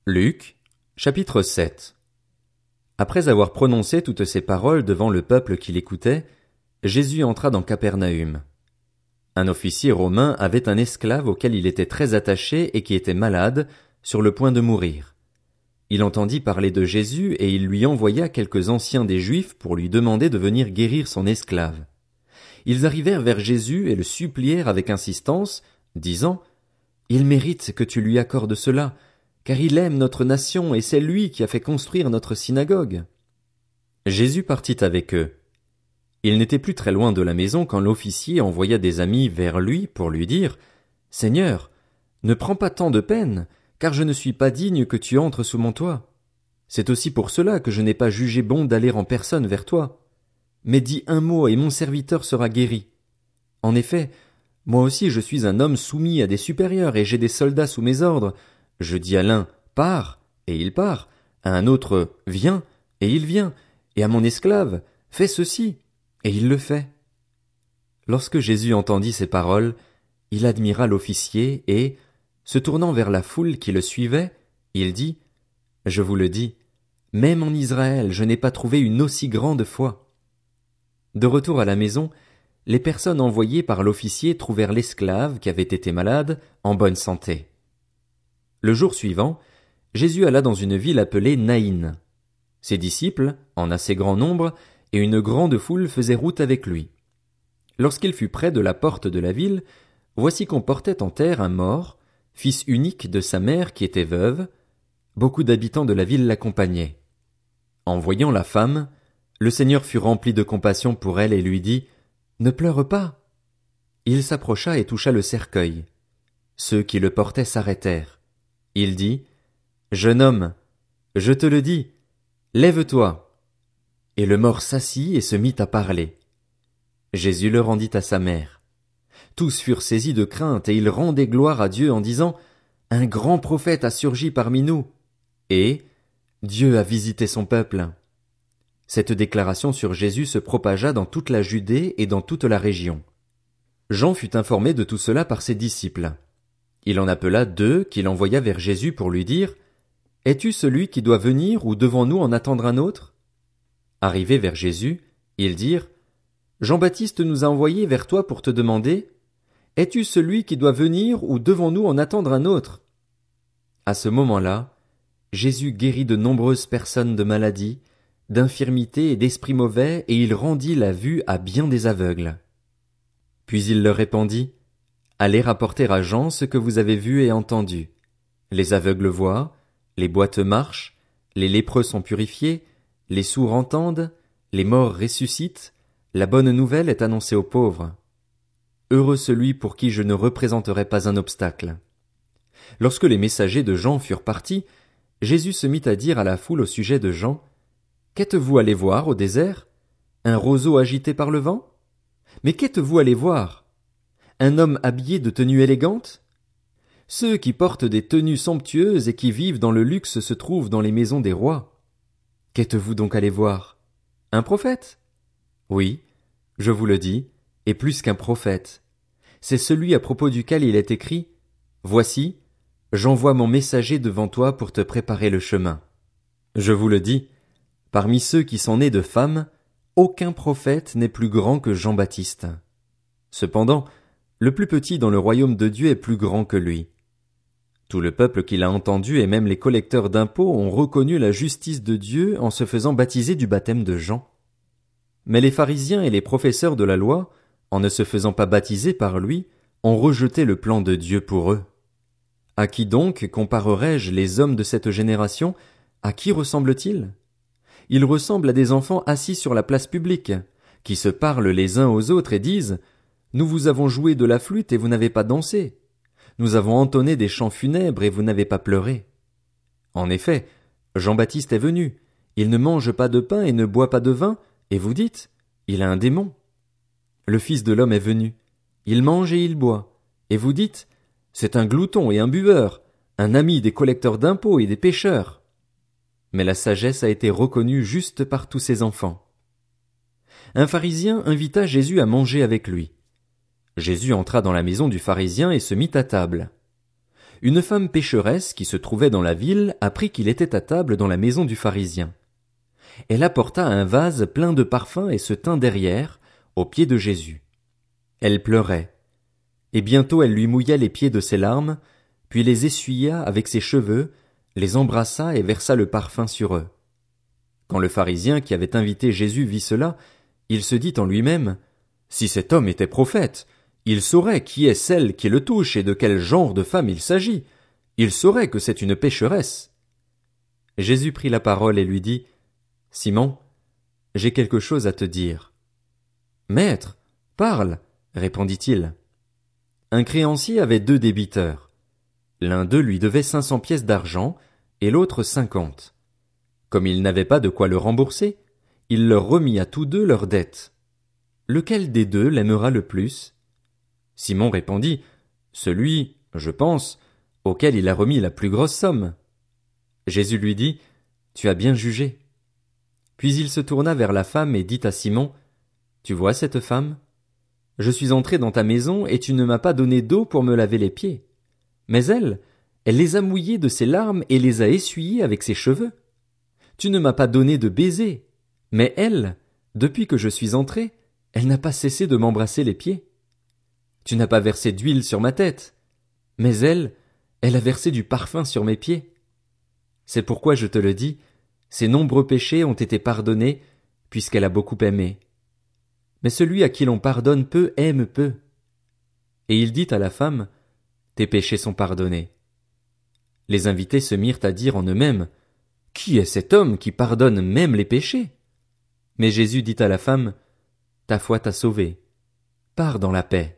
Luc, chapitre 7. Après avoir prononcé toutes ces paroles devant le peuple qui l'écoutait, Jésus entra dans Capernaüm. Un officier romain avait un esclave auquel il était très attaché et qui était malade, sur le point de mourir. Il entendit parler de Jésus et il lui envoya quelques anciens des Juifs pour lui demander de venir guérir son esclave. Ils arrivèrent vers Jésus et le supplièrent avec insistance, disant: « Il mérite que tu lui accordes cela, car il aime notre nation et c'est lui qui a fait construire notre synagogue. » Jésus partit avec eux. Il n'était plus très loin de la maison quand l'officier envoya des amis vers lui pour lui dire: « Seigneur, ne prends pas tant de peine, car je ne suis pas digne que tu entres sous mon toit. C'est aussi pour cela que je n'ai pas jugé bon d'aller en personne vers toi. Mais dis un mot et mon serviteur sera guéri. En effet, moi aussi je suis un homme soumis à des supérieurs et j'ai des soldats sous mes ordres. Je dis à l'un: pars, et il part, à un autre: viens, et il vient, et à mon esclave: fais ceci, et il le fait. » Lorsque Jésus entendit ces paroles, il admira l'officier et, se tournant vers la foule qui le suivait, il dit: « Je vous le dis, même en Israël je n'ai pas trouvé une aussi grande foi. » De retour à la maison, les personnes envoyées par l'officier trouvèrent l'esclave qui avait été malade en bonne santé. Le jour suivant, Jésus alla dans une ville appelée Naïn. Ses disciples, en assez grand nombre, et une grande foule faisaient route avec lui. Lorsqu'il fut près de la porte de la ville, voici qu'on portait en terre un mort, fils unique de sa mère qui était veuve. Beaucoup d'habitants de la ville l'accompagnaient. En voyant la femme, le Seigneur fut rempli de compassion pour elle et lui dit: « Ne pleure pas. » Il s'approcha et toucha le cercueil. Ceux qui le portaient s'arrêtèrent. Il dit: « Jeune homme, je te le dis, lève-toi. » Et le mort s'assit et se mit à parler. Jésus le rendit à sa mère. Tous furent saisis de crainte et ils rendaient gloire à Dieu en disant: « Un grand prophète a surgi parmi nous. » Et « Dieu a visité son peuple. » Cette déclaration sur Jésus se propagea dans toute la Judée et dans toute la région. Jean fut informé de tout cela par ses disciples. Il en appela 2 qu'il envoya vers Jésus pour lui dire: « Es-tu celui qui doit venir ou devons-nous en attendre un autre ?» Arrivés vers Jésus, ils dirent: « Jean-Baptiste nous a envoyés vers toi pour te demander: « Es-tu celui qui doit venir ou devons-nous en attendre un autre ?» À ce moment-là, Jésus guérit de nombreuses personnes de maladies, d'infirmités et d'esprits mauvais, et il rendit la vue à bien des aveugles. Puis il leur répondit: « Allez rapporter à Jean ce que vous avez vu et entendu. Les aveugles voient, les boiteux marchent, les lépreux sont purifiés, les sourds entendent, les morts ressuscitent, la bonne nouvelle est annoncée aux pauvres. Heureux celui pour qui je ne représenterai pas un obstacle. » Lorsque les messagers de Jean furent partis, Jésus se mit à dire à la foule au sujet de Jean: « Qu'êtes-vous allé voir au désert? Un roseau agité par le vent? Mais qu'êtes-vous allé voir? Un homme habillé de tenues élégantes? Ceux qui portent des tenues somptueuses et qui vivent dans le luxe se trouvent dans les maisons des rois. Qu'êtes-vous donc allé voir? Un prophète? Oui, je vous le dis, et plus qu'un prophète. C'est celui à propos duquel il est écrit: « Voici, j'envoie mon messager devant toi pour te préparer le chemin. » Je vous le dis, parmi ceux qui sont nés de femmes, aucun prophète n'est plus grand que Jean-Baptiste. Cependant, le plus petit dans le royaume de Dieu est plus grand que lui. Tout le peuple qui l'a entendu et même les collecteurs d'impôts ont reconnu la justice de Dieu en se faisant baptiser du baptême de Jean. Mais les pharisiens et les professeurs de la loi, en ne se faisant pas baptiser par lui, ont rejeté le plan de Dieu pour eux. À qui donc comparerai-je les hommes de cette génération? À qui ressemblent-ils? Ils ressemblent à des enfants assis sur la place publique, qui se parlent les uns aux autres et disent: « Nous vous avons joué de la flûte et vous n'avez pas dansé. Nous avons entonné des chants funèbres et vous n'avez pas pleuré. » En effet, Jean-Baptiste est venu. Il ne mange pas de pain et ne boit pas de vin, et vous dites: « Il a un démon. » Le Fils de l'homme est venu. Il mange et il boit, et vous dites: « C'est un glouton et un buveur, un ami des collecteurs d'impôts et des pécheurs. » Mais la sagesse a été reconnue juste par tous ses enfants. Un pharisien invita Jésus à manger avec lui. Jésus entra dans la maison du pharisien et se mit à table. une femme pécheresse qui se trouvait dans la ville apprit qu'il était à table dans la maison du pharisien. Elle apporta un vase plein de parfums et se tint derrière, aux pieds de Jésus. Elle pleurait. Et bientôt elle lui mouilla les pieds de ses larmes, puis les essuya avec ses cheveux, les embrassa et versa le parfum sur eux. Quand le pharisien qui avait invité Jésus vit cela, il se dit en lui-même, « Si cet homme était prophète, il saurait qui est celle qui le touche et de quel genre de femme il s'agit. Il saurait que c'est une pécheresse. » Jésus prit la parole et lui dit, « Simon, j'ai quelque chose à te dire. »« Maître, parle, » répondit-il. Un créancier avait 2 débiteurs. L'un d'eux lui devait 500 pièces d'argent et l'autre 50. Comme il n'avait pas de quoi le rembourser, il leur remit à tous 2 leurs dettes. Lequel des 2 l'aimera le plus? Simon répondit, celui, je pense, auquel il a remis la plus grosse somme. Jésus lui dit, tu as bien jugé. Puis il se tourna vers la femme et dit à Simon, tu vois cette femme? Je suis entré dans ta maison et tu ne m'as pas donné d'eau pour me laver les pieds. Mais elle les a mouillés de ses larmes et les a essuyés avec ses cheveux. Tu ne m'as pas donné de baiser. Mais elle, depuis que je suis entré, elle n'a pas cessé de m'embrasser les pieds. Tu n'as pas versé d'huile sur ma tête. Mais elle a versé du parfum sur mes pieds. C'est pourquoi je te le dis, ses nombreux péchés ont été pardonnés, puisqu'elle a beaucoup aimé. Mais celui à qui l'on pardonne peu aime peu. Et il dit à la femme, tes péchés sont pardonnés. Les invités se mirent à dire en eux-mêmes, qui est cet homme qui pardonne même les péchés? Mais Jésus dit à la femme, ta foi t'a sauvée. Pars dans la paix.